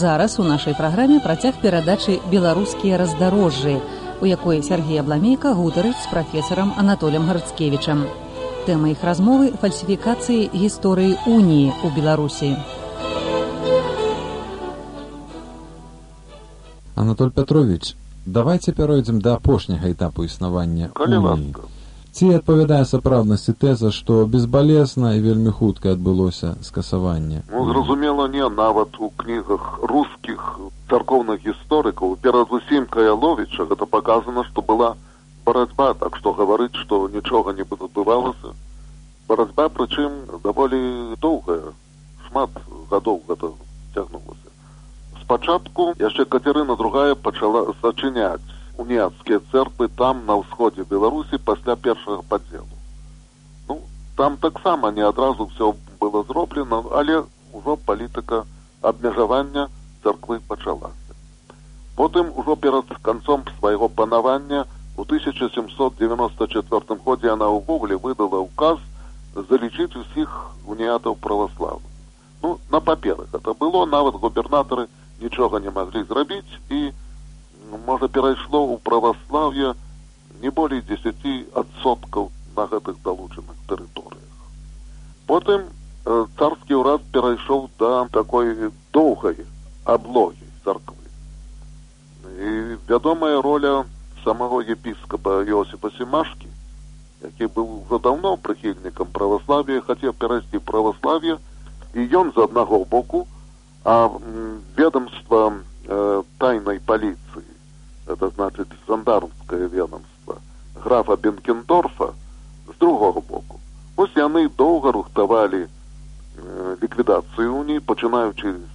зараз у нашай праграме працяг перадачы «Беларускія раздарожжы», у якой Сергей Абламейка гутарыць з прафесарам Анатолем Гарцкевічам. Тэма іх размовы – фальсіфікацыі гісторыі уніі ў Беларусі. Анатоль Петрович, давайте перейдем до апошняга этапу існавання уніі. Ці адпавядае сапраўднасці тэза, што безбалесна і вельмі хутка адбылося скасаванне? Зразумела, не. Нават у кнігах рускіх царкоўных гісторыкаў, перад усім Каяловіча, гэта паказана, што была барацьба, так што гаварыць, што нічога не адбывалася. Барацьба, прычым, даволі доўгая, шмат гадоў гэта цягнулася. Спачатку яшчэ Кацярына II пачала зачыняць уніяцкія цэрквы там, на ўсходзе Беларусі, пасля першага падзелу. Там таксама не адразу ўсё было зроблена, але ўжо палітыка абмежавання царквы пачалася. Потым, ужо перад канцом свайго панавання, у 1794 годзе яна ўвогуле выдала ўказ залічыць усіх уніятаў праваслаўных. На паперы гэта было, нават губернатары нічога не маглі зрабіць, і можа, перайшло ў праваслаўе не болей 10% на гэтых далучаных тэрыторыях. Потым царскі ўрад перайшоў да такой доўгай аблогі царквы. І вядомая роля самого епіскапа Йосіпа Семашкі, які быў ўжо даўно прыхільнікам праваславia, хацеў перайсці праваславie, і ён з аднаго боку, а ведомства тайной паліцыі, это значит жандармское ведомство графа Бенкендорфа, з другого боку. Вось яны доўга рухтавалі ліквідацыю уніі, пачынаючы з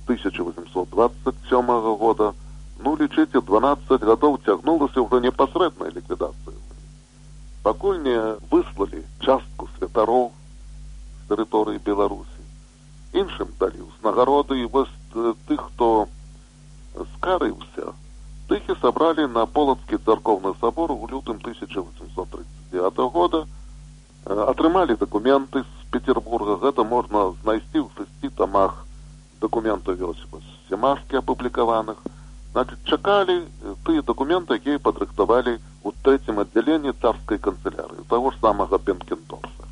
1827 года. Лічыце, 12 гадоў цягнулася ўжо непасрэдная ліквідацыя. Пакуль не выслалі частку святароў з тэрыторыі Беларусі. Іншым далі ўзнагароды, і вось тых, хто скарыўся, тых і сабралі на Полацкі царкоўны сабор у лютым 1839 года, атрымалі дакументы з Петербурга, гэта можна знайсці ў 6 тамах дакументаў Йосіпа Семашкі апублікаваных. Значит, чакалі тыя дакументы, якія падрыхтавалі ў 3-м аддзяленні царскай канцылярыі, таго ж самага Бенкендорфа.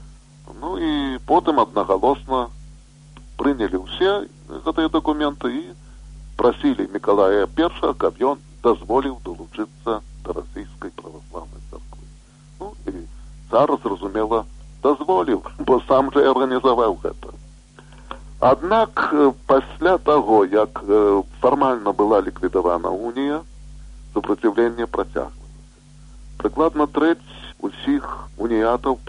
І потым аднагалосна прынялі ўсе гэтыя дакументы і прасілі Мікалая I, каб ён дазволіў далучыцца да расійскай праваслаўнай царквы. І цар, зразумела, дазволіў, бо сам жа арганізаваў гэта. Аднак, пасля таго, як фармальна была ліквідавана унія, супраціўленне працягвалася. Прыкладна трэць усіх уніятаў,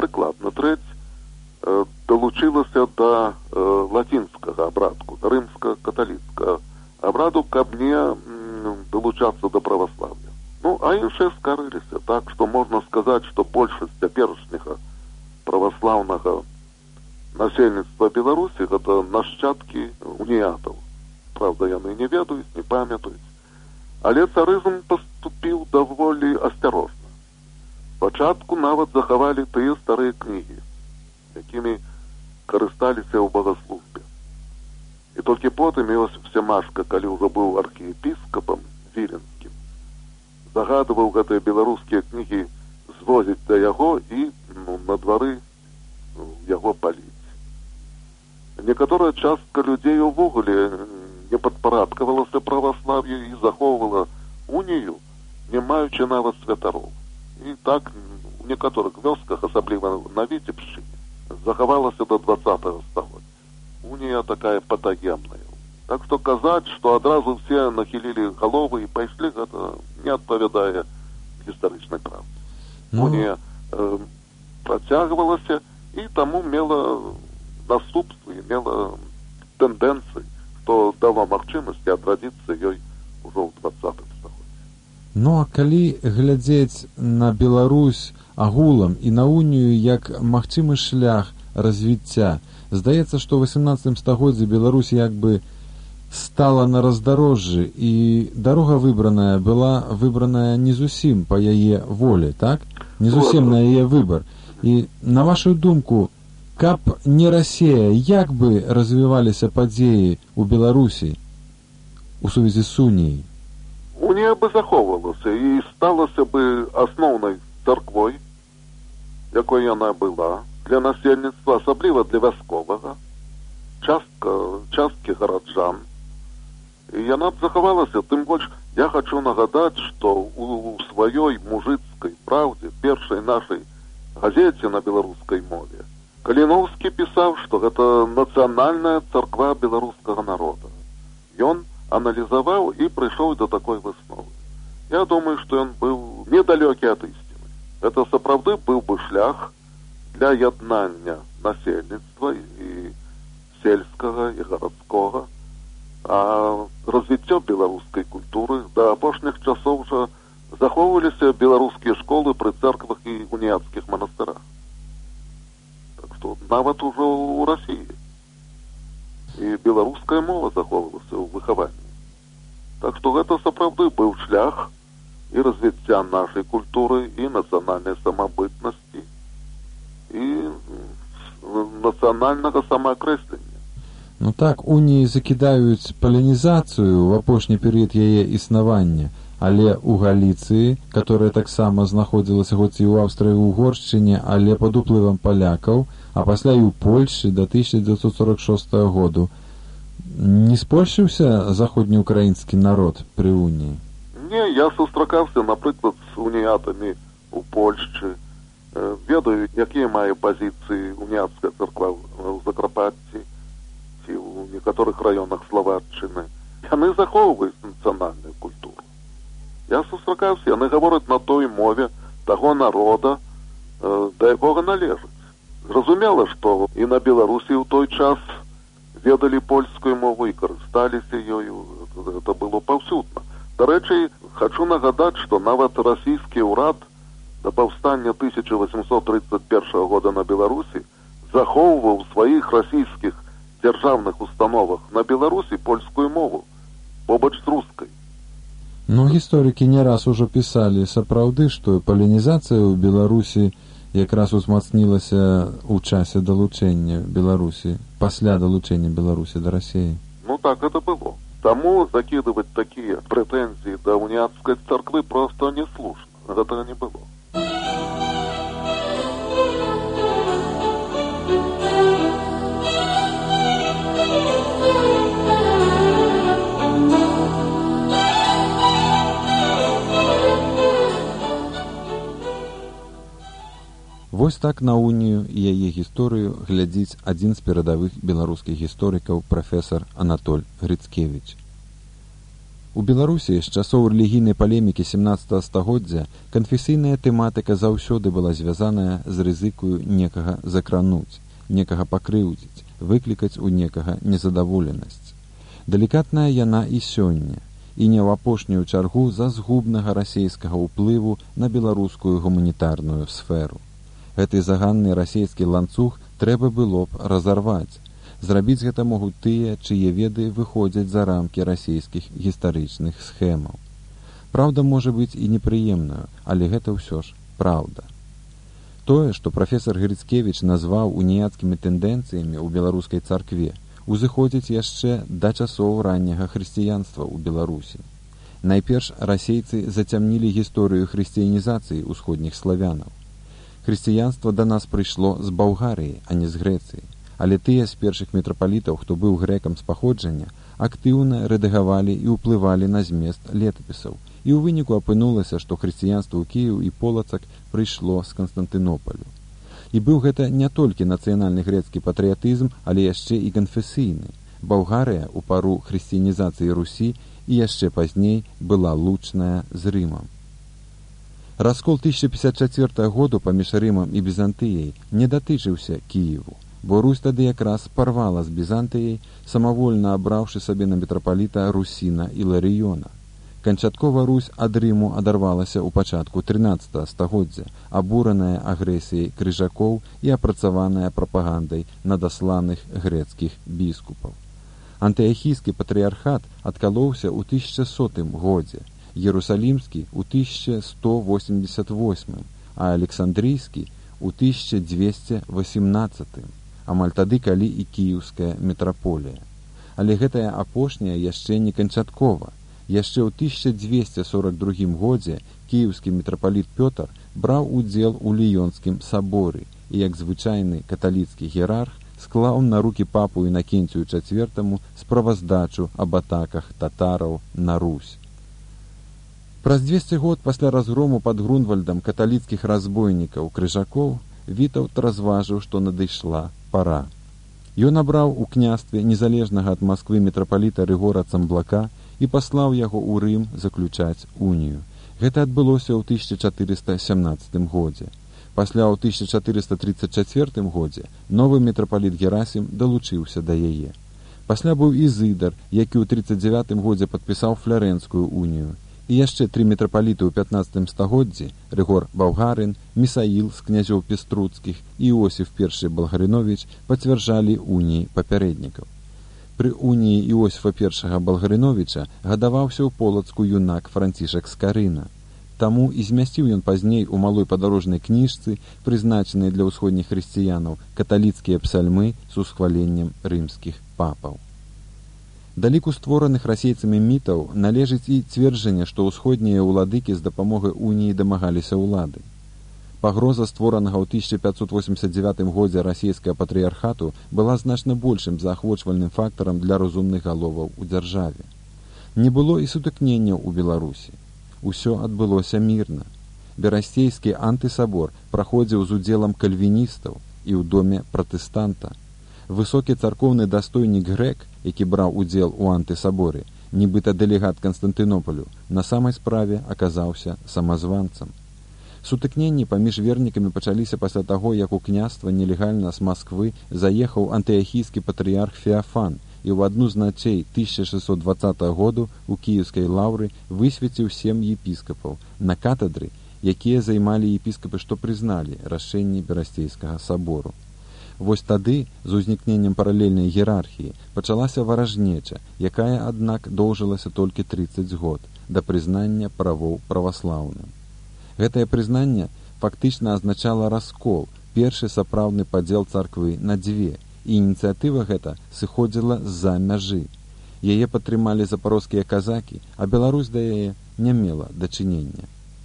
далучылася да лацінскага абрадку, да рымска-каталіцкага абраду, каб не далучацца да праваслаўя. А іншыя скарыліся, так што можна сказаць, што большасць цяперашняга праваслаўнага насельніцтва Беларусі гэта нашчадкі уніятаў. Правда, яны не ведаюць, не памятаюць. Але царызм паступіў даволі асцярожна. Спачатку нават захавалі тыя старыя кнігі, якімі карысталіся ў богаслужбе. І толькі потым Йосіп Семашка, калі ўжо быў архіепіскапам віленскім, загадываў гэтыя беларускія кнігі звозіць да яго і на двары яго паліць. Некаторая частка людзей увогуле не падпарадкавалася праваслав'ю і захоўвала унію, не маючы нават святароў. І так у некаторых вёсках, асабліва на Віцебшчыне, захавалася до 20-го стагоддзя. Унія такая патагенная. Так што казаць, што адразу все нахілілі галовы і пайшлі, гэта не адпавядае гістарычнай правдзе. Унія працягвалася і таму мела наступствы, мела тэндэнцыі, што дала магчымасці адрадзіцца ёй ужо ў 20-м стагоддзі. А калі глядзець на Беларусь агулам і на унію як магчымы шлях развіцця, здаецца, што ў 18 стагоддзі Беларусь як бы стала на раздарожжы, і дарога была выбраная не зусім па яе волі, так? Не зусім на яе выбар. І на вашу думку, каб не Расія, як бы развіваліся падзеі ў Беларусі? у сувязі з уніяй? Унія бы захоўвалася і сталася бы асноўнай царквой, якой яна была для насельніцтва, асабліва для вясковага, часткі гараджан. І яна б захавалася, тым больш я хачу нагадаць, што у сваёй мужыцкай праўдзе, першай нашай газеце на беларускай мове, Каліноўскі пісаў, што гэта нацыянальная царква беларускага народа. Ён аналізаваў і прыйшоў да такой высновы. Я думаю, што ён быў недалёкі ад ісціны. Гэта сапраўды быў бы шлях для яднання насельніцтва і сельскага, і гарадскога, а развіццё беларускай культуры да апошніх часоў жа захоўваліся беларускія школы пры цэрквах і уніяцкіх манастырах. Так што нават ужо ў Расіі. І беларуская мова захоўвалася ў выхаванні. Так што гэта сапраўды быў шлях і развіцця нашай культуры, і нацыянальнай самабытнасці, і нацыянальнага самаакрэслення. Ну так, уніі закідаюць палінізацыю ў апошні перыяд яе існавання, але ў Галіцыі, которая таксама знаходзілася хоць і ў Аўстрыі, Угоршчыне, але пад уплывам палякаў, а пасля і ў Польшы да 1946 году, не спольшыўся заходнеукраінскі народ пры уніі? Не, я сустракаўся, напрыклад, з уніятамі ў Польшчы, ведаю, якія мае пазіцыі уніяцкая царква ў Закарпатці ці ў некаторых раёнах Славаччыны. Яны захоўваюць нацыянальную культуру. Я сустракаўся, яны гавораць на той мове таго народа, да якога належаць. Зразумела, што і на Беларусі ў той час ведалі польскую мову і карысталіся ёю. Это было паўсюдна. Дарэчы, хачу нагадаць, што нават расійскі ўрад да паўстання 1831 года на Беларусі захоўваў у сваіх расійскіх дзяржаўных установах на Беларусі польскую мову, побач з рускай. Ну, гісторыкі не раз ужо пісалі сапраўды, што палінізацыя ў Беларусі якраз узмацнілася ў часе далучэння Беларусі, пасля далучэння Беларусі да Расіі. Ну так это было. Таму закідываць такія прэтэнзіі да уніяцкай царквы проста не слушна. Гэтага не было. Вось так на унію і яе гісторыю глядзіць адзін з перадавых беларускіх гісторыкаў прафесар Анатоль Грыцкевіч. У Беларусі з часоў рэлігійнай палемікі 17 стагоддзя канфесійная тэматыка заўсёды была звязаная з рызыкаю некага закрануць, некага пакрыўдзіць, выклікаць у некага незадаволенасць. Далікатная яна і сёння, і не ў апошнюю чаргу за згубнага расейскага ўплыву на беларускую гуманітарную сферу. Гэты заганны расійскі ланцуг трэба было б разарваць. Зрабіць гэта могуць тыя, чые веды выходзяць за рамкі расійскіх гістарычных схемаў. Праўда можа быць і непрыемнаю, але гэта ўсё ж праўда. Тое, што прафесар Грыцкевіч назваў уніяцкімі тэндэнцыямі ў беларускай царкве, узыходзіць яшчэ да часоў ранняга хрысціянства ў Беларусі. Найперш расейцы зацямнілі гісторыю хрысціянізацыі ўсходніх славянаў. Хрысціянства да нас прыйшло з Балгарыі, а не з Грэцыі, але тыя з першых мітрапалітаў, хто быў грэкам з паходжання, актыўна рэдагавалі і ўплывалі на змест летапісаў, і ў выніку апынулася, што хрысціянства ў Кіеў і Полацак прыйшло з Канстантынополю. І быў гэта не толькі нацыянальны грэцкі патрыятызм, але яшчэ і канфесійны. Балгарыя ў пару хрысціянізацыі Русі і яшчэ пазней была лучная з Рымам. Раскол 1054 году паміж Рымам і Бізантыяй не датычыўся Кіеву, бо Русь тады якраз парвала з Бізантыяй, самавольна абраўшы сабе на мітрапаліта Русіна Іларыёна. Канчаткова Русь ад Рыму адарвалася ў пачатку 13 стагоддзя, абураная агрэсіяй крыжакоў і апрацаваная прапагандай надасланых грэцкіх біскупаў. Антыахійскі патрыярхат адкалоўся ў 1100 годзе, Єрусалімскі ў 1188, а Александрійскі ў 1218, амаль тады, калі і кіеўская метраполія. Але гэтая апошняя яшчэ не канчаткова. Яшчэ ў 1242 годзе кіеўскі мітрапаліт Пётр браў удзел у Ліёнскім саборы і, як звычайны каталіцкі іерарх, склаў на рукі папу Інакенцію IV справаздачу аб атаках татараў на Русь. Праз 200 год пасля разгрому пад Грунвальдам каталіцкіх разбойнікаў крыжакоў Вітаўт разважыў, што надышла пара. Ён абраў у княстве незалежнага ад Масквы мітрапаліта Рыгора Цамблака і паслаў яго ў Рым заключаць унію. Гэта адбылося ў 1417 годзе. Пасля ў 1434 годзе новы мітрапаліт Герасім далучыўся да яе. Пасля быў Ізыдар, які ў 39 годзе падпісаў Флярэнскую унію. І яшчэ 3 мітрапаліты ў 15 стагоддзі Рыгор Балгарин, Місаіл з князёў Пеструцкіх і Іосіф I Балгарыновіч пацвярджалі уніі папярэднікаў. Пры уніі Іосіфа I Балгарыновіча гадаваўся ў Полацку юнак Францішак Скарына. Таму і змясціў ён пазней у малой падарожнай кніжцы, прызначанай для ўсходніх хрысціянаў, каталіцкія псальмы з усхваленнем рымскіх папаў. Да ліку створаных расейцамі мітаў належыць і цверджанне, што ўсходнія ўладыкі з дапамогай уніі дамагаліся ўлады. Пагроза створанага ў 1589 годзе расійскага патрыярхату была значна большым заахвочвальным фактарам для разумных галоваў у дзяржаве. Не было і сутыкненняў у Беларусі. Усё адбылося мірна. Берасцейскі антысабор праходзіў з удзелам кальвіністаў і ў доме пратэстанта. Высокі царкоўны дастойнік грэк, які браў удзел у антысаборы, нібыта дэлегат Канстантынополю, на самай справе аказаўся самазванцам. Сутыкненні паміж вернікамі пачаліся пасля таго, як у княства нелегальна з Масквы заехаў антыахійскі патрыярх Феафан і ў адну з начэй 1620 году у кіеўскай лаўры высвеціў 7 епіскапаў на катедры, якія займалі епіскапы, што прызналі рашэнні Берасцейскага сабору. Вось тады, з узнікненнем паралельнай іерархіі, пачалася варажнеча, якая, аднак, доўжылася толькі 30 год, да прызнання правоў праваслаўным. Гэтае прызнанне фактычна азначала раскол, першы сапраўдны падзел царквы на дзве, і ініцыятыва гэта сыходзіла з-за мяжы. Яе падтрымалі запарожскія казакі, а Беларусь да яе не мела дачынення.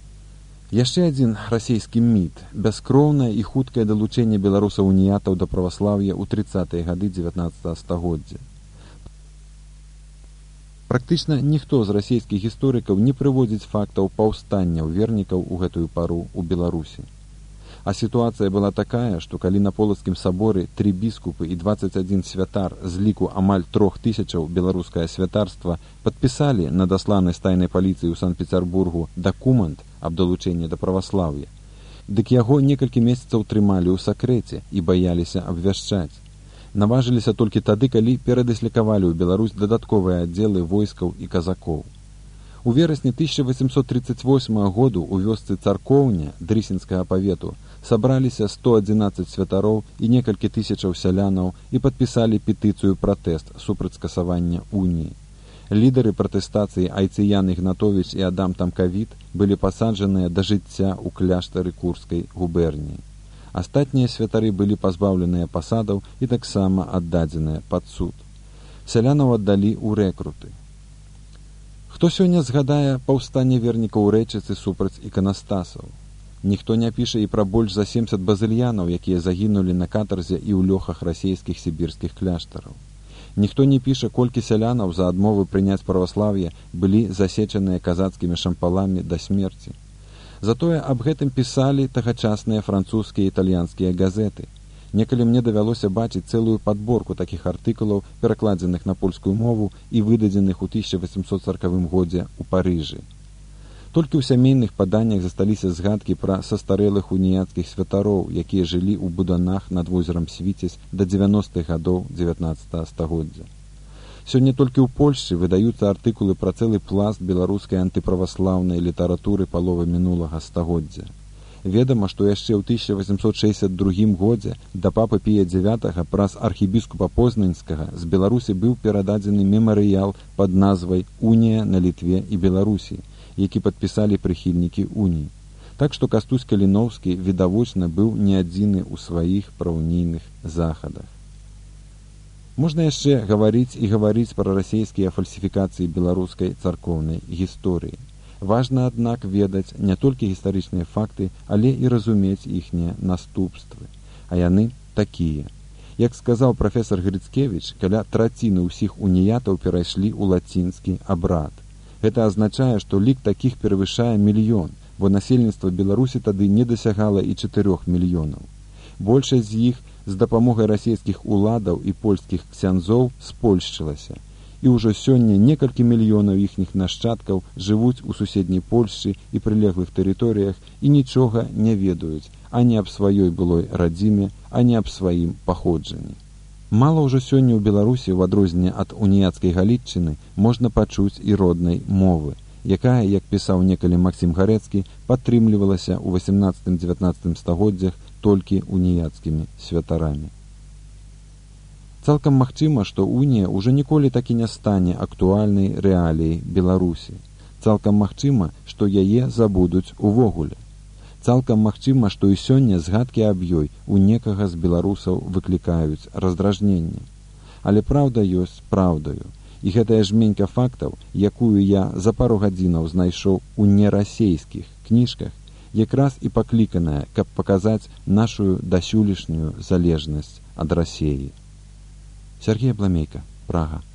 Яшчэ адзін расійскі міт – бяскроўнае і хуткае далучэнне беларусаў-уніятаў да праваслаўя ў 30-е гады 19 стагоддзя. Практычна ніхто з расійскіх гісторыкаў не прыводзіць фактаў паўстанняў вернікаў у гэтую пару ў Беларусі. А сітуацыя была такая, што калі на Полацкім саборы 3 біскупы і 21 святар з ліку амаль 3000 беларускае святарства падпісалі надасланы з тайнай паліцыі ў Санкт-Пецярбургу дакумент аб далучэнні да праваслаўя, дык яго некалькі месяцаў трымалі ў сакрэце і баяліся абвяшчаць. Наважыліся толькі тады, калі перадыслікавалі ў Беларусь дадатковыя аддзелы войскаў і казакоў. У верасні 1838 году ў вёсцы Царкоўня Дрысінскага павету сабраліся 111 святароў і некалькі тысячаў сялянаў і падпісалі петыцыю пратэст супраць скасавання уніі. Лідары пратэстацыі Айцыян Ігнатовіч і Адам Тамкавіт былі пасаджаныя да жыцця ў кляштары Курскай губерніі. Астатнія святары былі пазбаўленыя пасадаў і таксама аддадзеныя пад суд. Сялянаў аддалі ў рэкруты. Хто сёння згадае паўстанне вернікаў у Рэчыцы супраць іканастасаў? Ніхто не піша і пра больш за 70 базыльянаў, якія загінулі на катарзе і ў лёхах расійскіх сібірскіх кляштараў. Ніхто не піша, колькі сялянаў за адмовы прыняць праваслаўе былі засечаныя казацкімі шампаламі да смерці. Затое аб гэтым пісалі тагачасныя французскія і італьянскія газеты. Некалі мне давялося бачыць цэлую падборку такіх артыкулаў, перакладзеных на польскую мову і выдадзеных у 1840 годзе ў Парыжы. Толькі ў сямейных паданнях засталіся згадкі пра састарэлых уніяцкіх святароў, якія жылі ў буданах над возерам Свіцязь да 90-х гадоў 19 стагоддзя. Сёння толькі ў Польшчы выдаюцца артыкулы пра цэлы пласт беларускай антыправаслаўнай літаратуры паловы мінулага стагоддзя. Ведама, што яшчэ ў 1862 годзе да папы Пія IX праз архібіскупа Познанскага з Беларусі быў перададзены мемарыял пад назвай «Унія на Літве і Беларусі», які падпісалі прыхільнікі уніі. Так што Кастусь Каліноўскі відавочна быў не адзіны ў сваіх праўнійных захадах. Можна яшчэ гаварыць і гаварыць пра расійскія фальсіфікацыі беларускай царкоўнай гісторыі. Важна, аднак, ведаць не толькі гістарычныя факты, але і разумець іхнія наступствы. А яны такія. Як сказаў прафесор Грыцкевіч, каля траціны ўсіх уніятаў перайшлі ў лацінскі абрад. Гэта азначае, што лік такіх перавышае 1 мільён, бо насельніцтва Беларусі тады не дасягала і 4 мільёнаў. Большасць з іх з дапамогай расійскіх уладаў і польскіх ксяндзоў спольшчылася. І ўжо сёння некалькі мільёнаў іхніх нашчадкаў жывуць у суседняй Польшчы і прылеглых тэрыторыях і нічога не ведаюць ані аб сваёй былой радзіме, ані аб сваім паходжанні. Мала ўжо сёння ў Беларусі, у адрозненне ад уніяцкай Галічыны, можна пачуць і роднай мовы, якая, як пісаў некалі Максім Гарэцкі, падтрымлівалася ў 18-19 стагоддзях толькі уніяцкімі святарамі. Цалкам магчыма, што унія ўжо ніколі так і не стане актуальнай рэаліяй Беларусі. Цалкам магчыма, што яе забудуць увогуле. Цалкам магчыма, што і сёння згадкі аб ёй у некага з беларусаў выклікаюць раздражненне. Але праўда ёсць праўдаю. І гэтая жменька фактаў, якую я за пару гадзінаў знайшоў у нерасейскіх кніжках, якраз і пакліканая, каб паказаць нашу дасюлішнюю залежнасць ад Расеі. Сергей Абламейка, Прага.